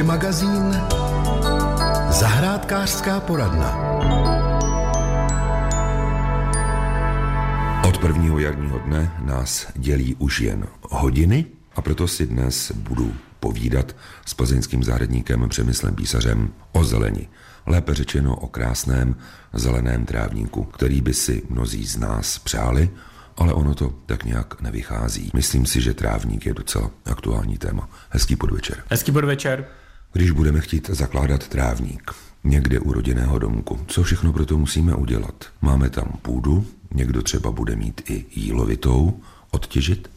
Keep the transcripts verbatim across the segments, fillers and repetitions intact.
magazín Zahrádkářská poradna. Od prvního jarního dne nás dělí už jen hodiny a proto si dnes budu povídat s plzeňským zahradníkem Přemyslem Písařem o zeleni. Lépe řečeno o krásném zeleném trávníku, který by si mnozí z nás přáli, ale ono to tak nějak nevychází. Myslím si, že trávník je docela aktuální téma. Hezký podvečer. Hezký podvečer. Když budeme chtít zakládat trávník někde u rodinného domku, co všechno pro to musíme udělat? Máme tam půdu, někdo třeba bude mít i jílovitou, odtěžit?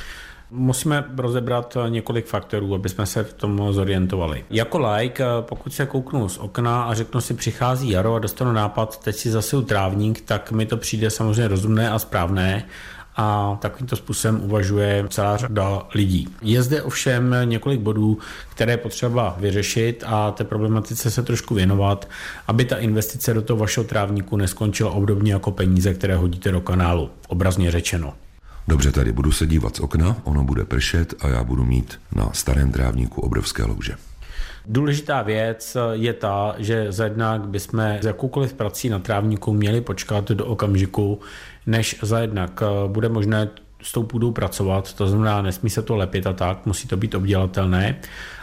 Musíme rozebrat několik faktorů, aby jsme se v tom zorientovali. Jako laik, pokud se kouknu z okna a řeknu si, přichází jaro a dostanu nápad, teď si zasiju trávník, tak mi to přijde samozřejmě rozumné a správné a takovýmto způsobem uvažuje celá řada lidí. Je zde ovšem několik bodů, které je potřeba vyřešit a té problematice se trošku věnovat, aby ta investice do toho vašeho trávníku neskončila obdobně jako peníze, které hodíte do kanálu, obrazně řečeno. Dobře, tady budu se dívat z okna, ono bude pršet a já budu mít na starém trávníku obrovské louže. Důležitá věc je ta, že zajednak bychom s jakoukoliv prací na trávníku měli počkat do okamžiku, než zajednak bude možné s tou půdou pracovat, to znamená, nesmí se to lepit a tak, musí to být obdělatelné.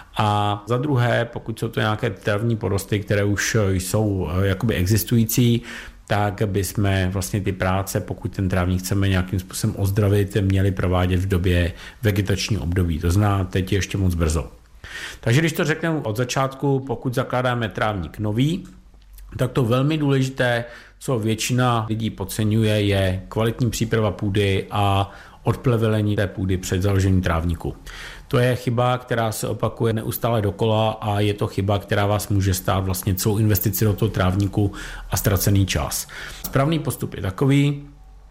A za druhé, pokud jsou to nějaké travní porosty, které už jsou jakoby existující, tak bychom vlastně ty práce, pokud ten trávník chceme nějakým způsobem ozdravit, měli provádět v době vegetační období. To znamená, teď je ještě moc brzo. Takže když to řekneme od začátku, pokud zakládáme trávník nový, tak to velmi důležité, co většina lidí podceňuje, je kvalitní příprava půdy a odplevelení té půdy před založením trávníku. To je chyba, která se opakuje neustále dokola a je to chyba, která vás může stát vlastně celou investici do toho trávníku a ztracený čas. Správný postup je takový,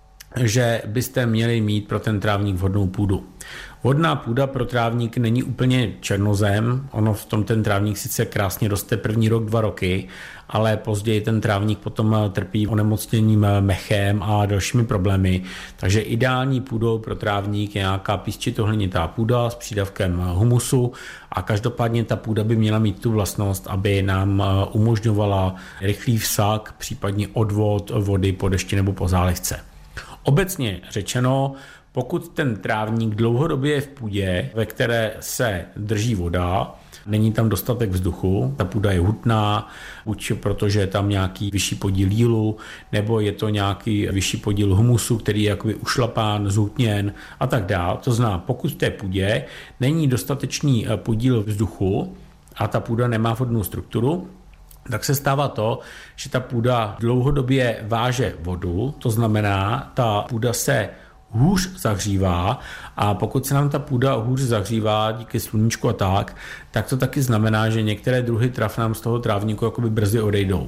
že byste měli mít pro ten trávník vhodnou půdu. Vhodná půda pro trávník není úplně černozem, ono v tom ten trávník sice krásně roste první rok, dva roky, ale později ten trávník potom trpí onemocněním mechem a dalšími problémy. Takže ideální půdou pro trávník je nějaká písčitohlinitá půda s přídavkem humusu a každopádně ta půda by měla mít tu vlastnost, aby nám umožňovala rychlý vsak, případně odvod vody po dešti nebo po zálivce. Obecně řečeno, pokud ten trávník dlouhodobě je v půdě, ve které se drží voda, není tam dostatek vzduchu, ta půda je hutná, buď protože je tam nějaký vyšší podíl jílu, nebo je to nějaký vyšší podíl humusu, který je jakoby ušlapán, zhutněn a tak dále. To znamená, pokud v té půdě není dostatečný podíl vzduchu a ta půda nemá vhodnou strukturu, tak se stává to, že ta půda dlouhodobě váže vodu, to znamená, ta půda se hůř zahřívá a pokud se nám ta půda hůř zahřívá díky sluníčku a tak, tak to taky znamená, že některé druhy trav nám z toho trávníku jakoby brzy odejdou.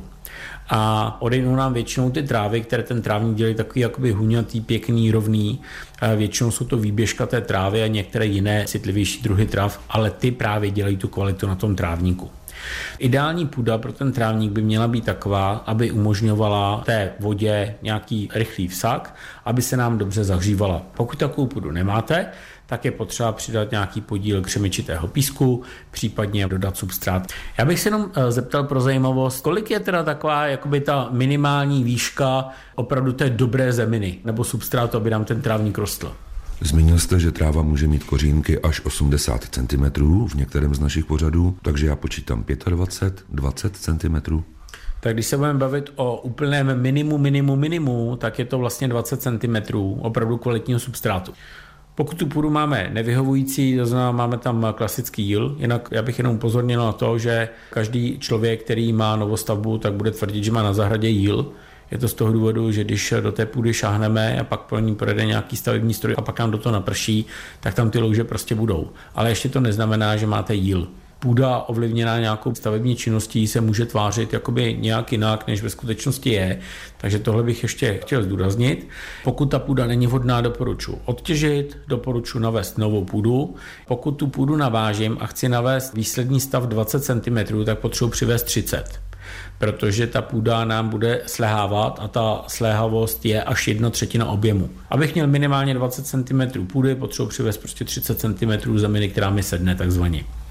A odejdou nám většinou ty trávy, které ten trávník dělají takový jakoby huňatý, pěkný, rovný. Většinou jsou to výběžkaté trávy a některé jiné citlivější druhy trav, ale ty právě dělají tu kvalitu na tom trávníku. Ideální půda pro ten trávník by měla být taková, aby umožňovala té vodě nějaký rychlý vsak, aby se nám dobře zahřívala. Pokud takovou půdu nemáte, tak je potřeba přidat nějaký podíl křemičitého písku, případně dodat substrát. Já bych se jenom zeptal pro zajímavost, kolik je teda taková jakoby ta minimální výška opravdu té dobré zeminy nebo substrátu, aby nám ten trávník rostl? Zmínil jste, že tráva může mít kořínky až osmdesát centimetrů v některém z našich pořadů, takže já počítám dvacet pět, dvacet centimetrů. Tak když se budeme bavit o úplném minimu, minimu, minimu, tak je to vlastně dvacet centimetrů opravdu kvalitního substrátu. Pokud tu půdu máme nevyhovující, to znamená, máme tam klasický jíl, jinak já bych jenom upozornil na to, že každý člověk, který má novostavbu, tak bude tvrdit, že má na zahradě jíl. Je to z toho důvodu, že když do té půdy šáhneme a pak po ní projede nějaký stavební stroj a pak nám do toho naprší, tak tam ty louže prostě budou. Ale ještě to neznamená, že máte jíl. Půda ovlivněná nějakou stavební činností se může tvářit jakoby nějak jinak, než ve skutečnosti je. Takže tohle bych ještě chtěl zdůraznit. Pokud ta půda není vhodná, doporučuji odtěžit, doporučuji navést novou půdu. Pokud tu půdu navážím a chci navést výsledný stav dvacet centimetrů, tak potřebuji přivést třicet. Protože ta půda nám bude sléhávat a ta sléhavost je až jedna třetina objemu. Abych měl minimálně dvacet centimetrů půdy, potřebuji přivést prostě třicet centimetrů zeminy, která mi sedne takzvaně.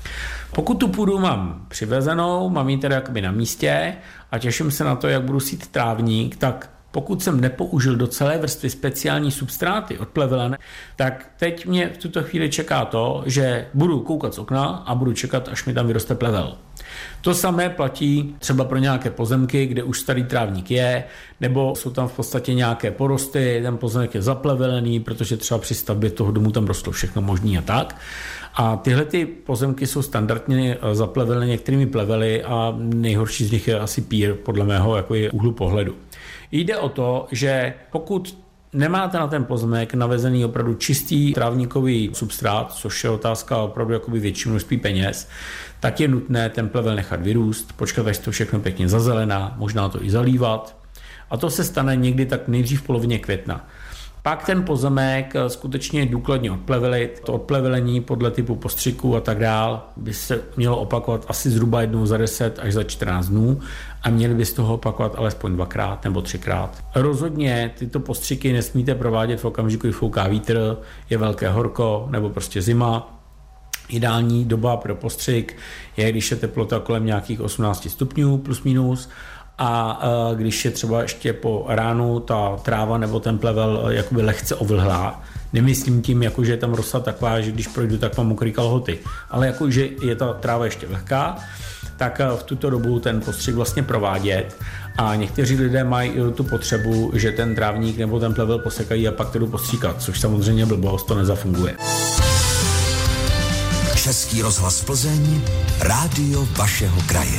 Pokud tu půdu mám přivezenou, mám ji teda jakoby na místě a těším se na to, jak budu sít trávník, tak pokud jsem nepoužil do celé vrstvy speciální substráty odplevelené, tak teď mě v tuto chvíli čeká to, že budu koukat z okna a budu čekat, až mi tam vyroste plevel. To samé platí třeba pro nějaké pozemky, kde už starý trávník je, nebo jsou tam v podstatě nějaké porosty, ten pozemek je zaplevelený, protože třeba při stavbě toho domu tam rostlo všechno možný a tak. A tyhle ty pozemky jsou standardně zaplevelené některými plevely a nejhorší z nich je asi pír, podle mého jako je úhlu pohledu. Jde o to, že pokud nemáte na ten pozemek navezený opravdu čistý trávníkový substrát, což je otázka opravdu jakoby větší množství peněz, tak je nutné ten plevel nechat vyrůst, počkat, až to všechno pěkně zazelená, možná to i zalívat. A to se stane někdy tak nejdřív v polovině května. Pak ten pozemek skutečně důkladně odplevelit. To odplevelení podle typu postřiku a tak dál by se mělo opakovat asi zhruba jednou za deset až za čtrnáct dnů a měli by z toho opakovat alespoň dvakrát nebo třikrát. Rozhodně tyto postřiky nesmíte provádět v okamžiku, kdy fouká vítr, je velké horko nebo prostě zima. Ideální doba pro postřik je, když je teplota kolem nějakých osmnáct stupňů plus minus. A když je třeba ještě po ránu ta tráva nebo ten plevel jakoby lehce ovlhlá, nemyslím tím, jako, že je tam rosa taková, že když projdu, tak mám mokrý kalhoty, ale jako, že je ta tráva ještě lehká, tak v tuto dobu ten postřik vlastně provádět. A někteří lidé mají tu potřebu, že ten trávník nebo ten plevel posekají a pak to jdu postříkat, což samozřejmě blbost, to nezafunguje. Český rozhlas Plzeň, rádio vašeho kraje.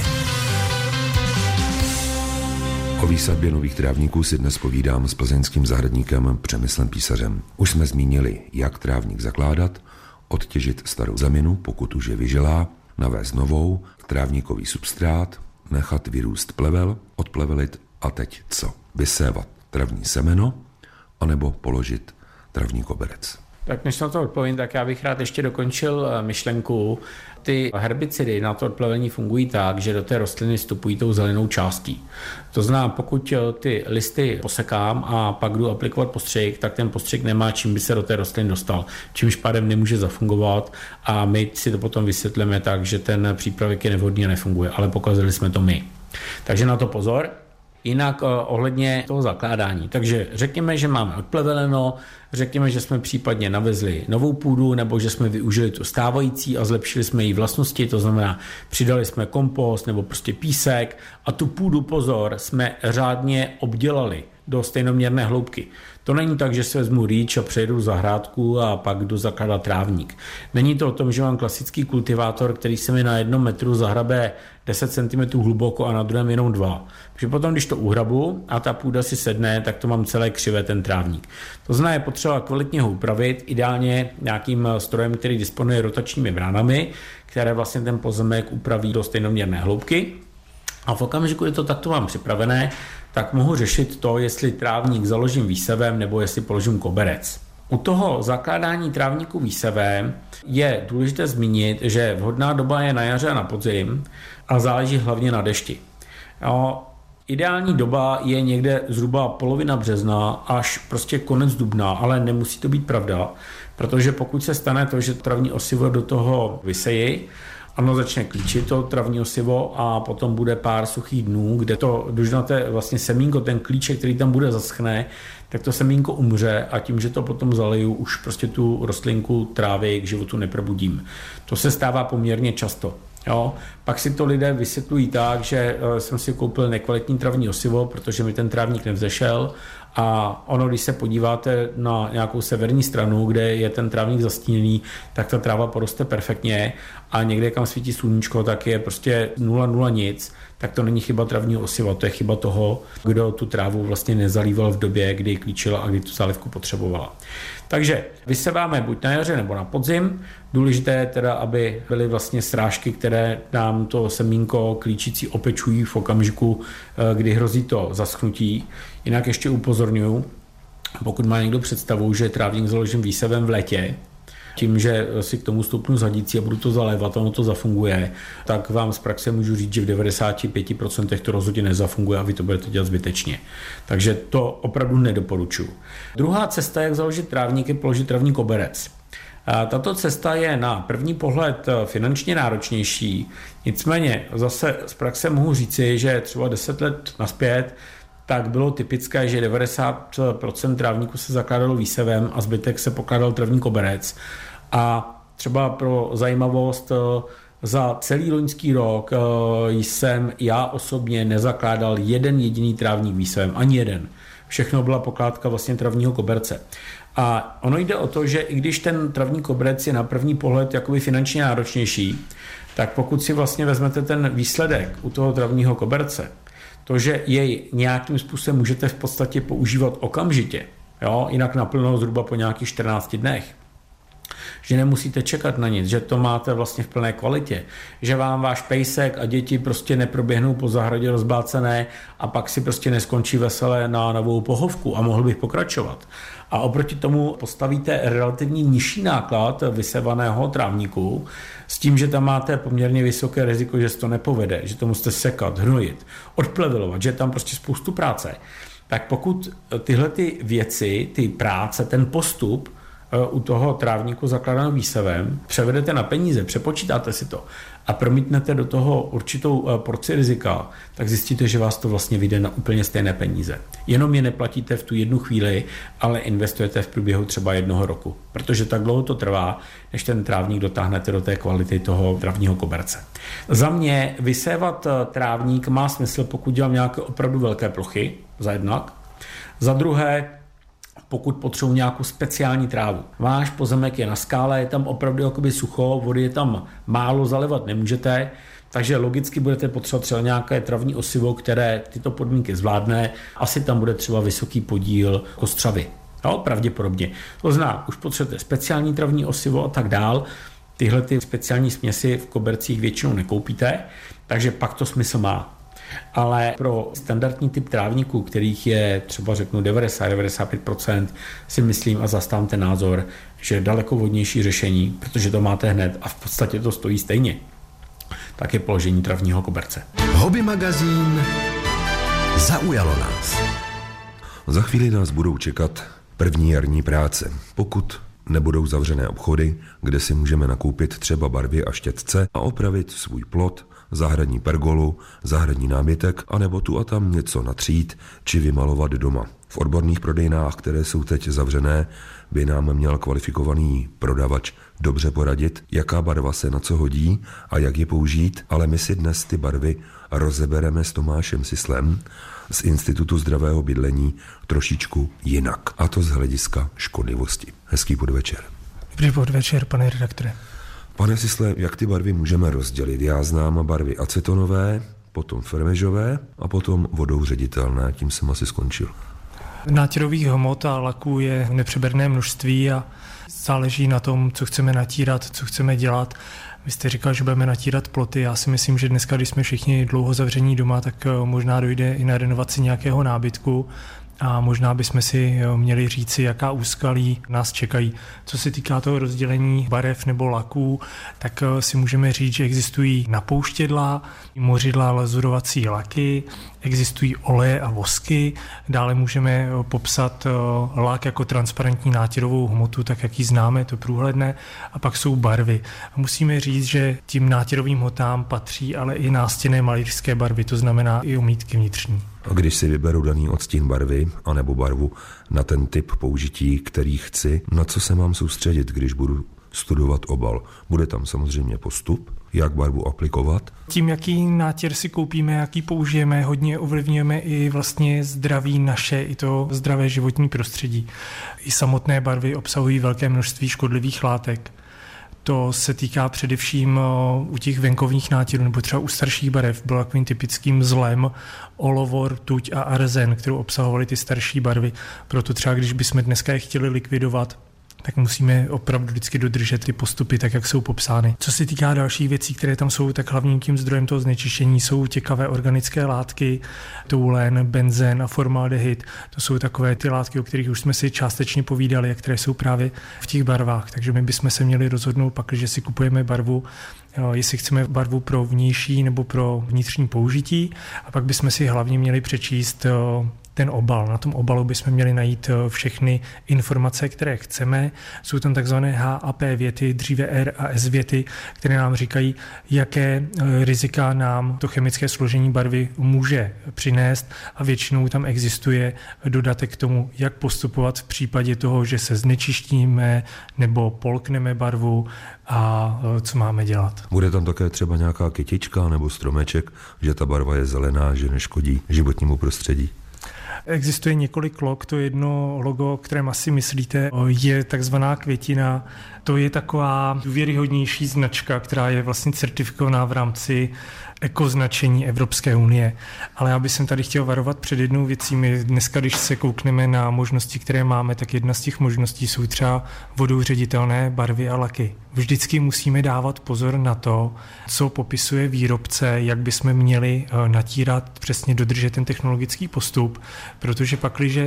O výsadbě nových trávníků si dnes povídám s plzeňským zahradníkem Přemyslem Písařem. Už jsme zmínili, jak trávník zakládat, odtěžit starou zeminu, pokud už je vyželá, navést novou, trávníkový substrát, nechat vyrůst plevel, odplevelit a teď co? Vysévat travní semeno, anebo položit travní koberec. Tak než na to odpovím, tak já bych rád ještě dokončil myšlenku. Ty herbicidy na to odplevení fungují tak, že do té rostliny vstupují tou zelenou částí. To znamená, pokud ty listy posekám a pak jdu aplikovat postřik, tak ten postřik nemá čím by se do té rostliny dostal, čímž pádem nemůže zafungovat a my si to potom vysvětlíme tak, že ten přípravek je nevhodný a nefunguje, ale pokazili jsme to my. Takže na to pozor. Jinak ohledně toho zakládání. Takže řekněme, že máme odpleveleno, řekněme, že jsme případně navezli novou půdu nebo že jsme využili tu stávající a zlepšili jsme její vlastnosti, to znamená přidali jsme kompost nebo prostě písek a tu půdu, pozor, jsme řádně obdělali do stejnoměrné hloubky. To není tak, že si vezmu rýč a přejdu zahrádku a pak jdu zakládat trávník. Není to o tom, že mám klasický kultivátor, který se mi na jednom metru zahrabe deset centimetrů hluboko a na druhém jenom dva. Protože potom, když to uhrabu a ta půda si sedne, tak to mám celé křivé ten trávník. To znamená, je potřeba kvalitně ho upravit, ideálně nějakým strojem, který disponuje rotačními bránami, které vlastně ten pozemek upraví do stejnoměrné hloubky. A v okamžiku, kdy to takto mám připravené, tak mohu řešit to, jestli trávník založím výsevem nebo jestli položím koberec. U toho zakládání trávníku výsevem je důležité zmínit, že vhodná doba je na jaře a na podzim a záleží hlavně na dešti. No, ideální doba je někde zhruba polovina března až prostě konec dubna, ale nemusí to být pravda, protože pokud se stane to, že travní osivo do toho vysejí, ano, začne klíčit to travní osivo a potom bude pár suchých dnů, kde to dužnaté vlastně semínko, ten klíček, který tam bude, zaschne, tak to semínko umře a tím, že to potom zaliju, už prostě tu rostlinku trávy k životu neprobudím. To se stává poměrně často. Jo? Pak si to lidé vysvětlují tak, že jsem si koupil nekvalitní travní osivo, protože mi ten trávník nevzešel. A ono, když se podíváte na nějakou severní stranu, kde je ten trávník zastíněný, tak ta tráva poroste perfektně a někde, kam svítí sluníčko, tak je prostě nula nula nic, tak to není chyba travního osiva, to je chyba toho, kdo tu trávu vlastně nezalíval v době, kdy klíčila a kdy tu zálivku potřebovala. Takže vyseváme buď na jaře nebo na podzim. Důležité je teda, aby byly vlastně srážky, které nám to semínko klíčící opečují v okamžiku, kdy hrozí to zaschnutí. Jinak ještě upozorňuji, pokud má někdo představu, že trávník založím výsevem v létě, tím, že si k tomu stoupnu z hadicí a budu to zalévat, ono to zafunguje, tak vám z praxe můžu říct, že v devadesát pět procent to rozhodně nezafunguje a vy to budete dělat zbytečně. Takže to opravdu nedoporučuji. Druhá cesta, jak založit trávník, je položit travní koberec. Tato cesta je na první pohled finančně náročnější, nicméně zase z praxe mohu říci, že třeba deset let nazpět tak bylo typické, že devadesát procent trávníku se zakládalo výsevem a zbytek se pokládal travní koberec. A třeba pro zajímavost, za celý loňský rok jsem já osobně nezakládal jeden jediný trávník výsevem, ani jeden. Všechno byla pokládka vlastně travního koberce. A ono jde o to, že i když ten travní koberec je na první pohled jakoby finančně náročnější, tak pokud si vlastně vezmete ten výsledek u toho travního koberce, to, že jej nějakým způsobem můžete v podstatě používat okamžitě, jo, jinak naplno zhruba po nějakých čtrnácti dnech, že nemusíte čekat na nic, že to máte vlastně v plné kvalitě, že vám váš pejsek a děti prostě neproběhnou po zahradě rozblácené a pak si prostě neskončí veselé na novou pohovku a mohl bych pokračovat. A oproti tomu postavíte relativně nižší náklad vysevaného trávníku s tím, že tam máte poměrně vysoké riziko, že se to nepovede, že to musíte sekat, hnojit, odplevilovat, že je tam prostě spoustu práce. Tak pokud tyhle ty věci, ty práce, ten postup u toho trávníku zakládaného výsevem převedete na peníze, přepočítáte si to a promítnete do toho určitou porci rizika, tak zjistíte, že vás to vlastně vyjde na úplně stejné peníze. Jenom je neplatíte v tu jednu chvíli, ale investujete v průběhu třeba jednoho roku, protože tak dlouho to trvá, než ten trávník dotáhnete do té kvality toho travního koberce. Za mě vysévat trávník má smysl, pokud dělám nějaké opravdu velké plochy, za jednak. Za druhé, pokud potřebuji nějakou speciální trávu. Váš pozemek je na skále, je tam opravdu jakoby sucho, vody je tam málo, zalevat nemůžete, takže logicky budete potřebovat třeba nějaké travní osivo, které tyto podmínky zvládne. Asi tam bude třeba vysoký podíl kostřavy. Jo, pravděpodobně. To znamená, už potřebujete speciální travní osivo a tak dál. Tyhle ty speciální směsi v kobercích většinou nekoupíte, takže pak to smysl má. Ale pro standardní typ trávníků, kterých je třeba řeknu devadesát až devadesát pět procent, si myslím a zastávám ten názor, že daleko vhodnější řešení, protože to máte hned a v podstatě to stojí stejně, tak je položení travního koberce. Hobby magazín zaujalo nás. Za chvíli nás budou čekat první jarní práce. Pokud nebudou zavřené obchody, kde si můžeme nakoupit třeba barvy a štětce a opravit svůj plot, zahradní pergolu, zahradní nábytek, anebo tu a tam něco natřít či vymalovat doma. V odborných prodejnách, které jsou teď zavřené, by nám měl kvalifikovaný prodavač dobře poradit, jaká barva se na co hodí a jak je použít, ale my si dnes ty barvy rozebereme s Tomášem Sislem z Institutu zdravého bydlení trošičku jinak, a to z hlediska škodlivosti. Hezký podvečer. Dobrý podvečer, pane redaktore. Pane Sisle, jak ty barvy můžeme rozdělit? Já znám barvy acetonové, potom fermežové a potom vodou ředitelné. Tím jsem asi skončil. Nátěrových hmot a laků je nepřeberné množství a záleží na tom, co chceme natírat, co chceme dělat. Vy jste říkal, že budeme natírat ploty. Já si myslím, že dneska, když jsme všichni dlouho zavření doma, tak možná dojde i na renovaci nějakého nábytku. A možná bychom si měli říci, jaká úskalí nás čekají. Co se týká toho rozdělení barev nebo laků, tak si můžeme říct, že existují napouštědla, mořidla, lazurovací laky, existují oleje a vosky. Dále můžeme popsat lak jako transparentní nátěrovou hmotu, tak jak ji známe, to průhledné. A pak jsou barvy. A musíme říct, že tím nátěrovým hmotám patří ale i nástěnné malířské barvy, to znamená i omítky vnitřní. A když si vyberu daný odstín barvy anebo barvu na ten typ použití, který chci, na co se mám soustředit, když budu studovat obal? Bude tam samozřejmě postup, jak barvu aplikovat? Tím, jaký nátěr si koupíme, jaký použijeme, hodně ovlivňujeme i vlastně zdraví naše, i to zdravé životní prostředí. I samotné barvy obsahují velké množství škodlivých látek. To se týká především u těch venkovních nátěrů nebo třeba u starších barev. Byl takovým typickým zlem olovo, rtuť a arzen, kterou obsahovaly ty starší barvy. Proto třeba, když bychom dneska je chtěli likvidovat, tak musíme opravdu vždycky dodržet ty postupy tak, jak jsou popsány. Co se týká dalších věcí, které tam jsou, tak hlavním tím zdrojem toho znečištění jsou těkavé organické látky, toulen, benzen a formaldehyd. To jsou takové ty látky, o kterých už jsme si částečně povídali a které jsou právě v těch barvách. Takže my bychom se měli rozhodnout pak, že si kupujeme barvu, jestli chceme barvu pro vnější nebo pro vnitřní použití, a pak bychom si hlavně měli přečíst ten obal. Na tom obalu bychom měli najít všechny informace, které chceme. Jsou tam takzvané H a P věty, dříve R a S věty, které nám říkají, jaké rizika nám to chemické složení barvy může přinést a většinou tam existuje dodatek k tomu, jak postupovat v případě toho, že se znečištíme nebo polkneme barvu a co máme dělat. Bude tam také třeba nějaká kytička nebo stromeček, že ta barva je zelená, že neškodí životnímu prostředí? Existuje několik log, to jedno logo, kterém asi myslíte, je takzvaná květina. To je taková důvěryhodnější značka, která je vlastně certifikovaná v rámci ekoznačení Evropské unie. Ale já bych tady chtěl varovat před jednou věcí. My dneska, když se koukneme na možnosti, které máme, tak jedna z těch možností jsou třeba vodou ředitelné barvy a laky. Vždycky musíme dávat pozor na to, co popisuje výrobce, jak bychom měli natírat, přesně dodržet ten technologický postup, protože pakliže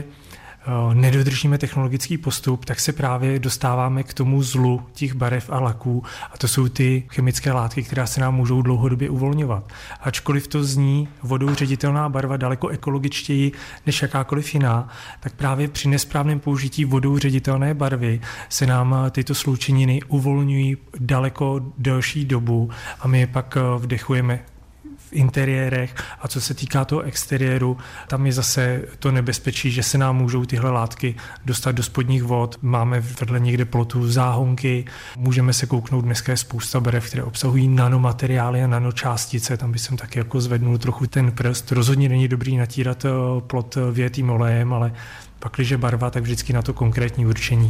nedodržíme technologický postup, tak se právě dostáváme k tomu zlu těch barev a laků a to jsou ty chemické látky, které se nám můžou dlouhodobě uvolňovat. Ačkoliv to zní vodou ředitelná barva daleko ekologičtěji než jakákoliv jiná, tak právě při nesprávném použití vodou ředitelné barvy se nám tyto sloučeniny uvolňují daleko delší dobu a my je pak vdechujeme v interiérech a co se týká toho exteriéru, tam je zase to nebezpečí, že se nám můžou tyhle látky dostat do spodních vod. Máme vedle někde plotu záhonky, můžeme se kouknout, dneska je spousta barev, které obsahují nanomateriály a nanočástice, tam by jsem taky jako zvednul trochu ten prst. Rozhodně není dobrý natírat plot větým olejem, ale pakliže barva, tak vždycky na to konkrétní určení.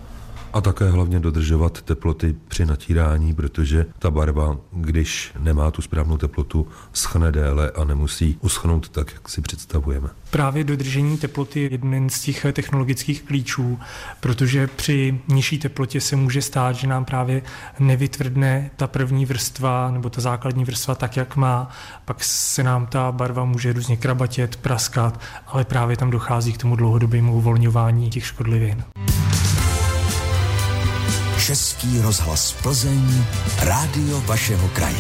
A také hlavně dodržovat teploty při natírání, protože ta barva, když nemá tu správnou teplotu, schne déle a nemusí uschnout tak, jak si představujeme. Právě dodržení teploty je jeden z těch technologických klíčů, protože při nižší teplotě se může stát, že nám právě nevytvrdne ta první vrstva nebo ta základní vrstva tak, jak má, pak se nám ta barva může různě krabatět, praskat, ale právě tam dochází k tomu dlouhodobému uvolňování těch škodlivin. Český rozhlas Plzeň, rádio vašeho kraje.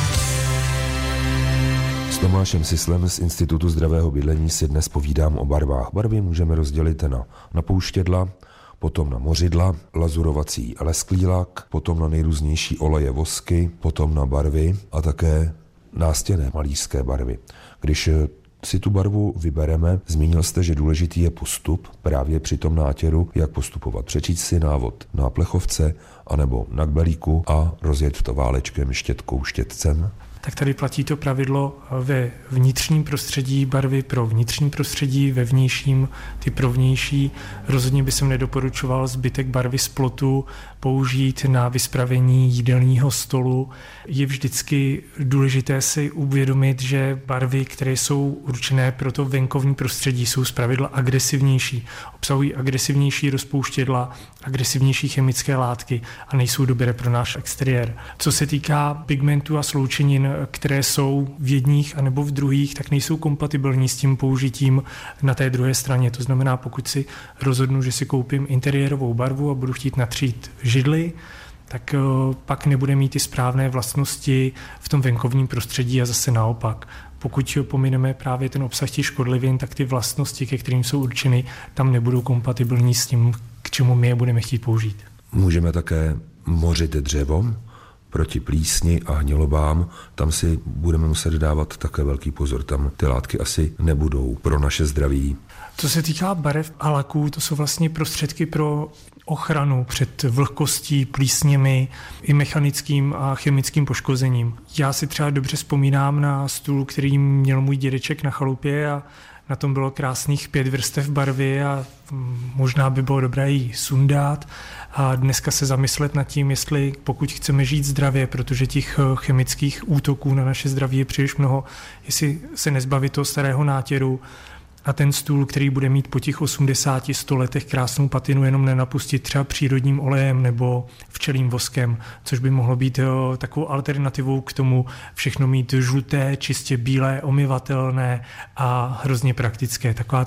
S Tomášem Sislem z Institutu zdravého bydlení si dnes povídám o barvách. Barvy můžeme rozdělit na napouštědla, potom na mořidla, lazurovací lesklý lak, potom na nejrůznější oleje, vosky, potom na barvy a také nástěnné malířské barvy. Když si tu barvu vybereme, zmínil jste, že důležitý je postup právě při tom nátěru, jak postupovat. Přečíst si návod na plechovce anebo na kbelíku a rozjet to válečkem, štětkou, štětcem. Tak tady platí to pravidlo ve vnitřním prostředí, barvy pro vnitřní prostředí, ve vnějším ty pro vnější. Rozhodně bych nedoporučoval zbytek barvy z plotu použít na vyspravení jídelního stolu. Je vždycky důležité si uvědomit, že barvy, které jsou určené pro to venkovní prostředí, jsou zpravidla agresivnější. Obsahují agresivnější rozpouštědla, agresivnější chemické látky a nejsou dobré pro náš exteriér. Co se týká pigmentů a sloučenin, které jsou v jedních anebo v druhých, tak nejsou kompatibilní s tím použitím na té druhé straně. To znamená, pokud si rozhodnu, že si koupím interiérovou barvu a budu chtít natřít židli, tak pak nebude mít ty správné vlastnosti v tom venkovním prostředí a zase naopak. Pokud pomineme právě ten obsah těch škodlivin, tak ty vlastnosti, ke kterým jsou určeny, tam nebudou kompatibilní s tím, k čemu my je budeme chtít použít. Můžeme také mořit dřevo proti plísni a hnilobám, tam si budeme muset dávat také velký pozor. Tam ty látky asi nebudou pro naše zdraví. Co se týká barev a laků, to jsou vlastně prostředky pro ochranu před vlhkostí, plísněmi i mechanickým a chemickým poškozením. Já si třeba dobře vzpomínám na stůl, který měl můj dědeček na chalupě a na tom bylo krásných pět vrstev barvy a možná by bylo dobré ji sundat a dneska se zamyslet nad tím, jestli pokud chceme žít zdravě, protože těch chemických útoků na naše zdraví je příliš mnoho, jestli se nezbavit toho starého nátěru a ten stůl, který bude mít po těch osmdesáti sto letech krásnou patinu, jenom nenapustit třeba přírodním olejem nebo včelím voskem, což by mohlo být jo, takovou alternativou k tomu všechno mít žluté, čistě bílé, omyvatelné a hrozně praktické. Taková ta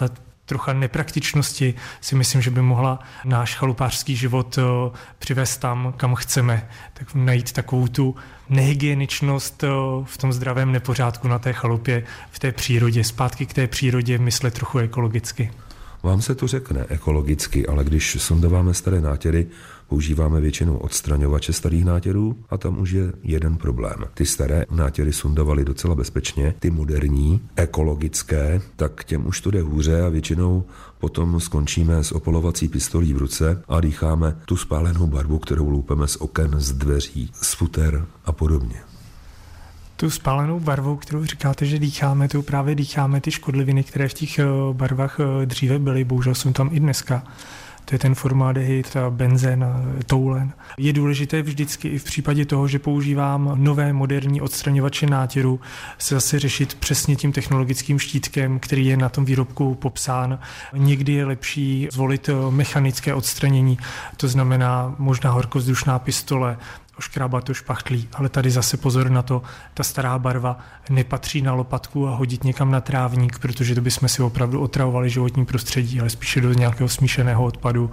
trocha nepraktičnosti si myslím, že by mohla náš chalupářský život přivést tam, kam chceme. Tak najít takovou tu nehygieničnost v tom zdravém nepořádku na té chalupě, v té přírodě. Zpátky k té přírodě myslet trochu ekologicky. Vám se to řekne ekologicky, ale když sondováme staré nátěry, používáme většinou odstraňovače starých nátěrů a tam už je jeden problém. Ty staré nátěry sondovaly docela bezpečně, ty moderní, ekologické, tak těm už to jde hůře a většinou potom skončíme s opalovací pistolí v ruce a dýcháme tu spálenou barvu, kterou loupeme z oken, z dveří, z futer a podobně. Tu spálenou barvou, kterou říkáte, že dýcháme, tu právě dýcháme ty škodliviny, které v těch barvách dříve byly, bohužel jsou tam i dneska. To je ten formaldehyd, benzen, toulen. Je důležité vždycky i v případě toho, že používám nové moderní odstraňovače nátěru, se zase řešit přesně tím technologickým štítkem, který je na tom výrobku popsán. Někdy je lepší zvolit mechanické odstranění, to znamená možná horkovzdušná pistole, oškrábat to špachtlí, ale tady zase pozor na to, ta stará barva nepatří na lopatku a hodit někam na trávník, protože to bychom si opravdu otravovali životní prostředí, ale spíše do nějakého smíšeného odpadu.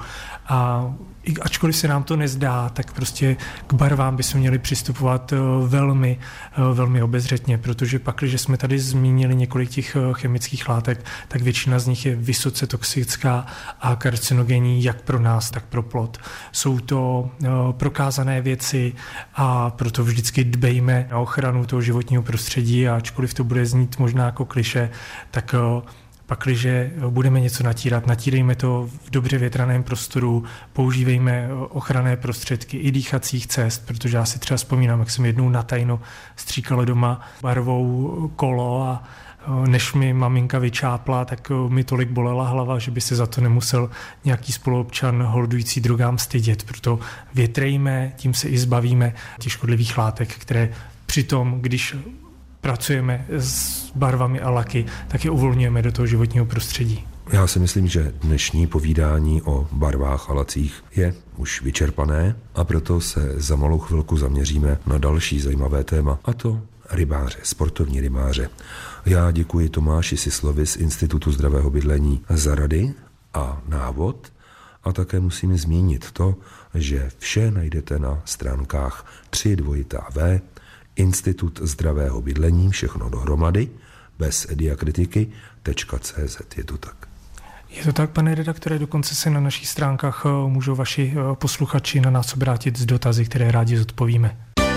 A ačkoliv se nám to nezdá, tak prostě k barvám bychom měli přistupovat velmi, velmi obezřetně, protože pak, když jsme tady zmínili několik těch chemických látek, tak většina z nich je vysoce toxická a karcinogenní jak pro nás, tak pro plod. Jsou to prokázané věci a proto vždycky dbejme na ochranu toho životního prostředí a ačkoliv to bude znít možná jako klišé, tak pakliže budeme něco natírat, natírejme to v dobře větraném prostoru, používejme ochranné prostředky i dýchacích cest, protože já si třeba vzpomínám, jak jsem jednou na tajno stříkal doma barvou kolo a než mi maminka vyčápla, tak mi tolik bolela hlava, že by se za to nemusel nějaký spoluobčan holdující drogám stydět. Proto větrejme, tím se i zbavíme těch škodlivých látek, které přitom, když pracujeme s barvami a laky, tak je uvolňujeme do toho životního prostředí. Já si myslím, že dnešní povídání o barvách a lacích je už vyčerpané a proto se za malou chvilku zaměříme na další zajímavé téma, a to rybáře, sportovní rybáře. Já děkuji Tomáši Sislovi z Institutu zdravého bydlení za rady a návod a také musím zmínit to, že vše najdete na stránkách tři dvojitá V, Institut zdravého bydlení, všechno dohromady, bez diakritiky, .cz, je to tak. Je to tak, pane redaktore, dokonce se na našich stránkách můžou vaši posluchači na nás obrátit s dotazy, které rádi zodpovíme.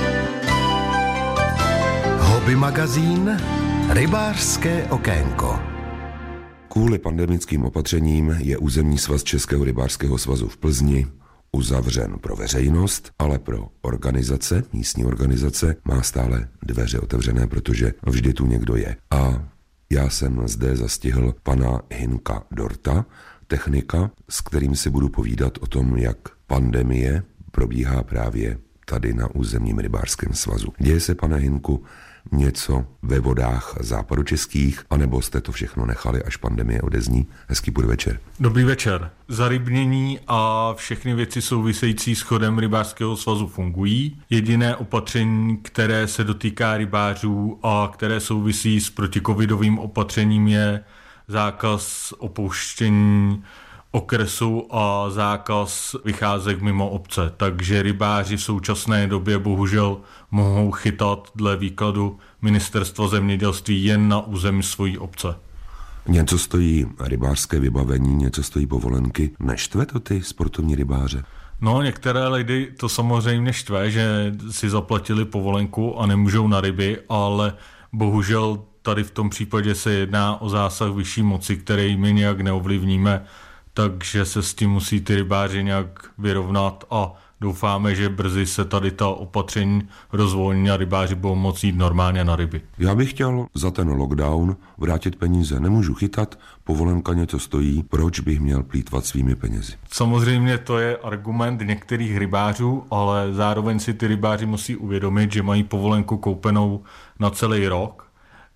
Hobby magazín Rybářské okénko. Kvůli pandemickým opatřením je územní svaz Českého rybářského svazu v Plzni uzavřen pro veřejnost, ale pro organizace, místní organizace, má stále dveře otevřené, protože vždy tu někdo je. A já jsem zde zastihl pana Hinka Dorta, technika, s kterým si budu povídat o tom, jak pandemie probíhá právě tady na územním rybářském svazu. Děje se, pane Hinku, něco ve vodách západočeských, anebo jste to všechno nechali, až pandemie odezní? Hezký podvečer. Dobrý večer. Zarybnění a všechny věci související s chodem rybářského svazu fungují. Jediné opatření, které se dotýká rybářů a které souvisí s protikovidovým opatřením, je zákaz opouštění okresu a zákaz vycházek mimo obce. Takže rybáři v současné době bohužel mohou chytat dle výkladu Ministerstva zemědělství jen na území svojí obce. Něco stojí rybářské vybavení, něco stojí povolenky. Neštve to ty sportovní rybáře? No, některé lidi to samozřejmě štve, že si zaplatili povolenku a nemůžou na ryby, ale bohužel tady v tom případě se jedná o zásah vyšší moci, který my nějak neovlivníme, takže se s tím musí ty rybáři nějak vyrovnat a doufáme, že brzy se tady ta opatření rozvolní a rybáři budou moci jít normálně na ryby. Já bych chtěl za ten lockdown vrátit peníze. Nemůžu chytat, povolenka něco stojí, proč bych měl plýtvat svými penězi? Samozřejmě to je argument některých rybářů, ale zároveň si ty rybáři musí uvědomit, že mají povolenku koupenou na celý rok.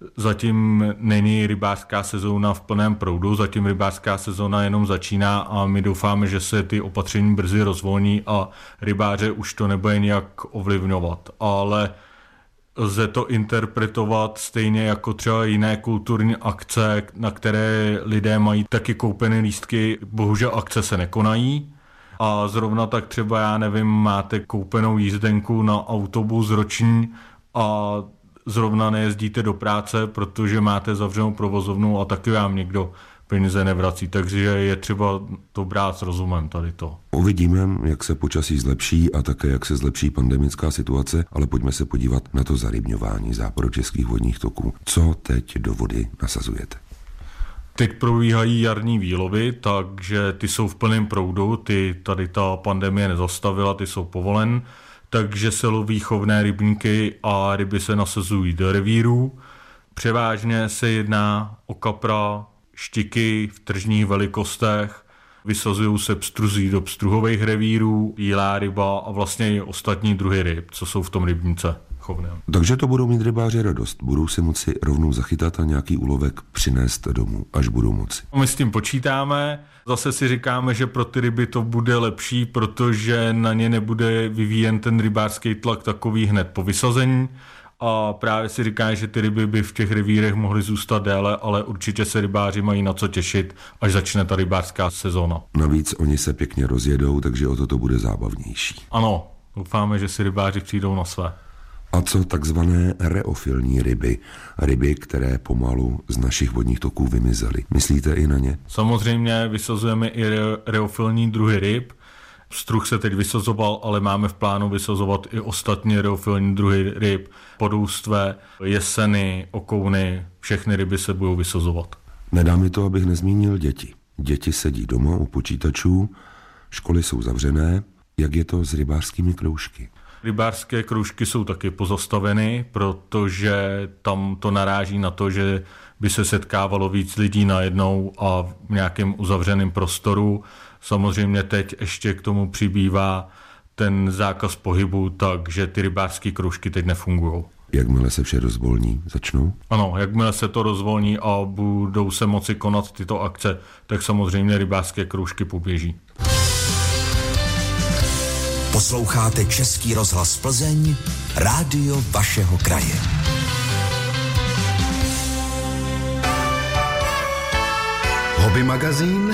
Zatím není rybářská sezóna v plném proudu, zatím rybářská sezóna jenom začíná a my doufáme, že se ty opatření brzy rozvolní a rybáře už to nebude nějak ovlivňovat. Ale lze to interpretovat stejně jako třeba jiné kulturní akce, na které lidé mají taky koupené lístky. Bohužel akce se nekonají. A zrovna tak třeba, já nevím, máte koupenou jízdenku na autobus roční a zrovna nejezdíte do práce, protože máte zavřenou provozovnu a taky vám někdo peníze nevrací, takže je třeba to brát s rozumem tady to. Uvidíme, jak se počasí zlepší a také jak se zlepší pandemická situace, ale pojďme se podívat na to zarybňování západočeských vodních toků. Co teď do vody nasazujete? Teď probíhají jarní výlovy, takže ty jsou v plném proudu, ty tady ta pandemie nezastavila, ty jsou povolen, takže se loví chovné rybníky a ryby se nasazují do revírů. Převážně se jedná o kapra, štiky v tržních velikostech, vysazují se pstruzí do pstruhových revírů, bílá ryba a vlastně i ostatní druhy ryb, co jsou v tom rybníce chovném. Takže to budou mít rybáři radost. Budou si moci rovnou zachytat a nějaký úlovek přinést domů, až budou moci. My s tím počítáme. Zase si říkáme, že pro ty ryby to bude lepší, protože na ně nebude vyvíjen ten rybářský tlak takový hned po vysazení. A právě si říká, že ty ryby by v těch revírech mohly zůstat déle, ale určitě se rybáři mají na co těšit, až začne ta rybářská sezóna. Navíc oni se pěkně rozjedou, takže o to to bude zábavnější. Ano, doufáme, že si rybáři přijdou na své. A co takzvané reofilní ryby? Ryby, které pomalu z našich vodních toků vymizely. Myslíte i na ně? Samozřejmě vysazujeme i re- reofilní druhy ryb. Struh se teď vysazoval, ale máme v plánu vysazovat i ostatní reofilní druhy ryb. Podůstvé, jeseny, okouny, všechny ryby se budou vysazovat. Nedá mi to, abych nezmínil děti. Děti sedí doma u počítačů, školy jsou zavřené. Jak je to s rybářskými kroužky? Rybářské kroužky jsou taky pozastaveny, protože tam to naráží na to, že by se setkávalo víc lidí najednou a v nějakém uzavřeném prostoru. Samozřejmě teď ještě k tomu přibývá ten zákaz pohybu, takže ty rybářské kroužky teď nefungují. Jakmile se vše rozvolní, začnou? Ano, jakmile se to rozvolní a budou se moci konat tyto akce, tak samozřejmě rybářské kroužky poběží. Posloucháte Český rozhlas Plzeň, rádio vašeho kraje. Hobby magazín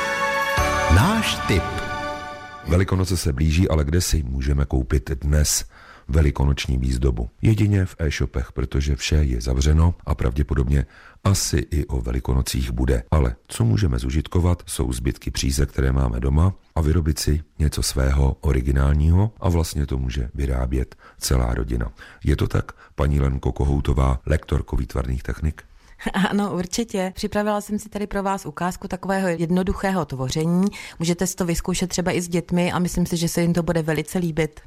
Náš tip. Velikonoce se blíží, ale kde si můžeme koupit dnes velikonoční výzdobu? Jedině v e-shopech, protože vše je zavřeno a pravděpodobně asi i o velikonocích bude. Ale co můžeme zužitkovat, jsou zbytky příze, které máme doma, a vyrobit si něco svého originálního, a vlastně to může vyrábět celá rodina. Je to tak, paní Lenko Kohoutová, lektorko výtvarných technik? Ano, určitě. Připravila jsem si tady pro vás ukázku takového jednoduchého tvoření. Můžete si to vyzkoušet třeba i s dětmi a myslím si, že se jim to bude velice líbit.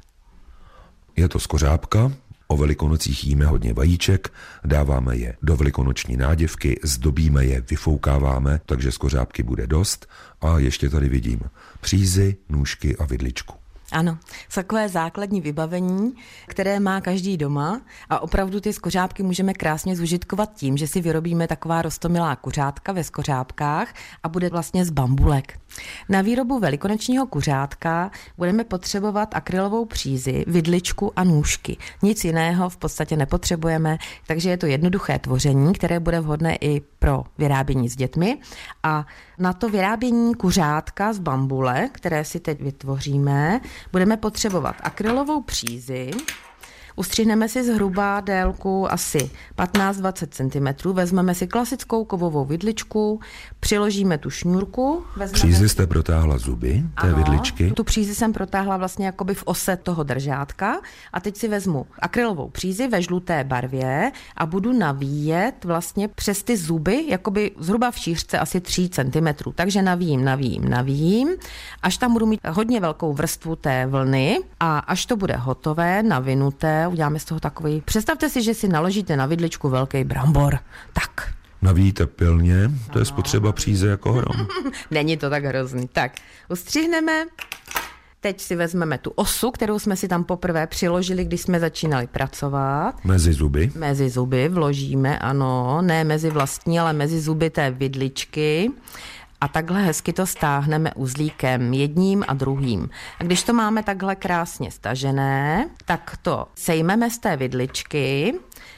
Je to skořápka. O velikonocích jíme hodně vajíček, dáváme je do velikonoční náděvky, zdobíme je, vyfoukáváme, takže skořápky bude dost. A ještě tady vidím přízy, nůžky a vidličku. Ano, takové základní vybavení, které má každý doma, a opravdu ty skořápky můžeme krásně zužitkovat tím, že si vyrobíme taková roztomilá kuřátka ve skořápkách a bude vlastně z bambulek. Na výrobu velikonočního kuřátka budeme potřebovat akrylovou přízi, vidličku a nůžky. Nic jiného v podstatě nepotřebujeme, takže je to jednoduché tvoření, které bude vhodné i pro vyrábění s dětmi. A na to vyrábění kuřátka z bambule, které si teď vytvoříme, budeme potřebovat akrylovou přízi. Ustřihneme si zhruba délku asi patnáct až dvacet centimetrů, vezmeme si klasickou kovovou vidličku, přiložíme tu šňůrku. Přízi jste protáhla zuby té ano, vidličky? Tu přízi jsem protáhla vlastně jakoby v ose toho držátka a teď si vezmu akrylovou přízi ve žluté barvě a budu navíjet vlastně přes ty zuby, jakoby zhruba v šířce asi tři centimetry. Takže navíjím, navíjím, navíjím, až tam budu mít hodně velkou vrstvu té vlny a až to bude hotové, navinuté, uděláme z toho takový. Představte si, že si naložíte na vidličku velký brambor. Tak. Navíjíte pilně, to je spotřeba příze jako hrom. Není to tak hrozný. Tak, ustřihneme. Teď si vezmeme tu osu, kterou jsme si tam poprvé přiložili, když jsme začínali pracovat. Mezi zuby? Mezi zuby vložíme, ano. Ne mezi vlastní, ale mezi zuby té vidličky. a takhle hezky to stáhneme uzlíkem jedním a druhým. A když to máme takhle krásně stažené, tak to sejmeme z té vidličky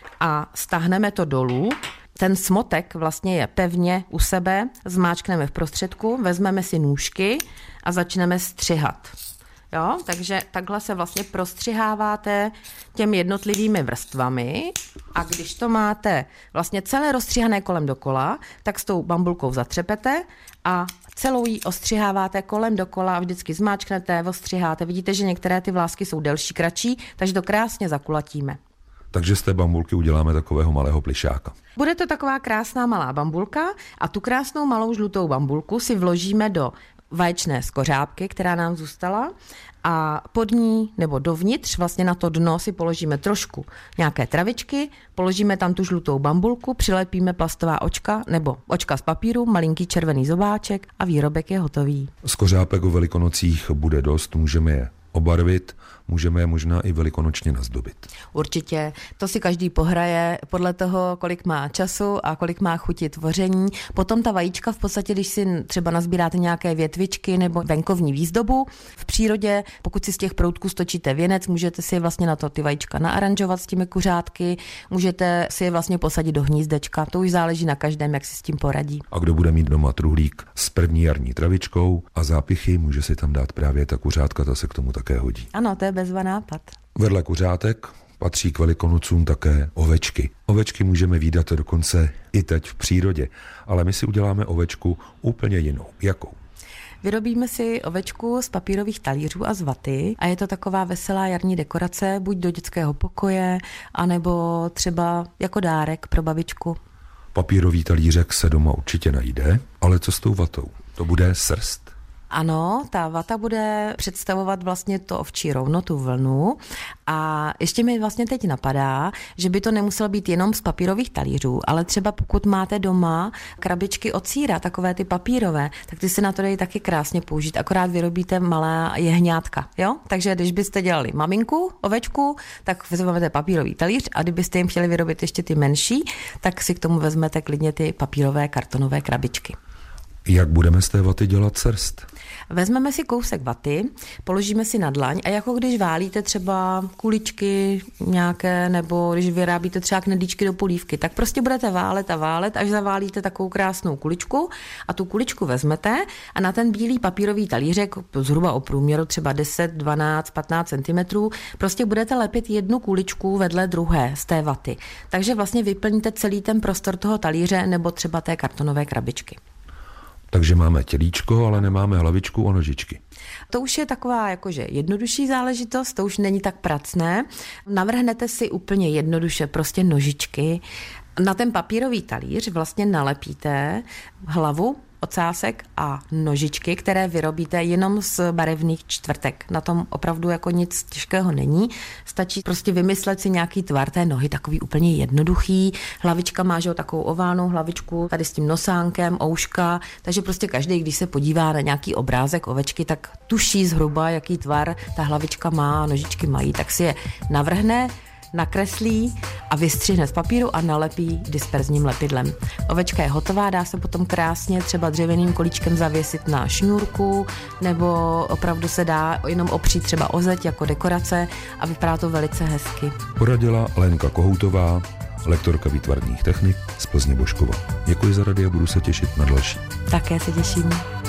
a stáhneme to dolů. Ten smotek vlastně je pevně u sebe, zmáčkneme v prostředku, vezmeme si nůžky a začneme střihat. Jo, takže takhle se vlastně prostřiháváte těmi jednotlivými vrstvami a když to máte vlastně celé rozstříhané kolem dokola, tak s tou bambulkou zatřepete a celou ji ostřiháváte kolem dokola a vždycky zmáčknete, ostřiháte. Vidíte, že některé ty vlásky jsou delší, kratší, takže to krásně zakulatíme. Takže z té bambulky uděláme takového malého plišáka. Bude to taková krásná malá bambulka a tu krásnou malou žlutou bambulku si vložíme do vaječné skořápky, která nám zůstala a pod ní nebo dovnitř, vlastně na to dno si položíme trošku nějaké travičky, položíme tam tu žlutou bambulku, přilepíme plastová očka nebo očka z papíru, malinký červený zobáček a výrobek je hotový. Skořápek o Velikonocích bude dost, můžeme je obarvit, můžeme je možná i velikonočně nazdobit. Určitě, to si každý pohraje podle toho, kolik má času a kolik má chuti tvoření. Potom ta vajíčka v podstatě, když si třeba nazbíráte nějaké větvičky nebo venkovní výzdobu v přírodě, pokud si z těch proutků stočíte věnec, můžete si vlastně na to ty vajíčka naaranžovat s těmi kuřátky, můžete si je vlastně posadit do hnízdečka, to už záleží na každém, jak si s tím poradí. A kdo bude mít doma truhlík s první jarní travičkou a zápichy, může si tam dát právě ta kuřátka, ta se k tomu také hodí. Ano, to je bezva nápad. Vedle kuřátek patří k Velikonocům také ovečky. Ovečky můžeme vídat dokonce i teď v přírodě, ale my si uděláme ovečku úplně jinou. Jakou? Vyrobíme si ovečku z papírových talířů a z vaty a je to taková veselá jarní dekorace, buď do dětského pokoje, anebo třeba jako dárek pro babičku. Papírový talířek se doma určitě najde, ale co s tou vatou? To bude srst. Ano, ta vata bude představovat vlastně to ovčí rovno, tu vlnu a ještě mi vlastně teď napadá, že by to nemuselo být jenom z papírových talířů, ale třeba pokud máte doma krabičky od sýra, takové ty papírové, tak ty se na to dají taky krásně použít, akorát vyrobíte malé jehňátka, jo? Takže když byste dělali maminku, ovečku, tak vezmete papírový talíř a kdybyste jim chtěli vyrobit ještě ty menší, tak si k tomu vezmete klidně ty papírové kartonové krabičky. Jak budeme z té vaty dělat srst? Vezmeme si kousek vaty, položíme si na dlaň a jako když válíte třeba kuličky nějaké, nebo když vyrábíte třeba knedlíčky do polívky, tak prostě budete válet a válet, až zaválíte takovou krásnou kuličku a tu kuličku vezmete a na ten bílý papírový talířek, zhruba o průměru třeba deset, dvanáct, patnáct centimetrů, prostě budete lepit jednu kuličku vedle druhé z té vaty. Takže vlastně vyplníte celý ten prostor toho talíře nebo třeba té kartonové krabičky. Takže máme tělíčko, ale nemáme hlavičku a nožičky. To už je taková jakože jednodušší záležitost, to už není tak pracné. Navrhnete si úplně jednoduše prostě nožičky. Na ten papírový talíř vlastně nalepíte hlavu, ocásek a nožičky, které vyrobíte jenom z barevných čtvrtek. Na tom opravdu jako nic těžkého není. Stačí prostě vymyslet si nějaký tvar té nohy, takový úplně jednoduchý. Hlavička má, že jo, takovou oválnou hlavičku, tady s tím nosánkem, ouška, takže prostě každý, když se podívá na nějaký obrázek ovečky, tak tuší zhruba, jaký tvar ta hlavička má, nožičky mají, tak si je navrhne, nakreslí a vystřihne z papíru a nalepí disperzním lepidlem. Ovečka je hotová, dá se potom krásně třeba dřevěným kolíčkem zavěsit na šňůrku, nebo opravdu se dá jenom opřít třeba o zeď jako dekorace a vypadá to velice hezky. Poradila Lenka Kohoutová, lektorka výtvarných technik z Plzně Božkova. Děkuji za rady a budu se těšit na další. Také se těším.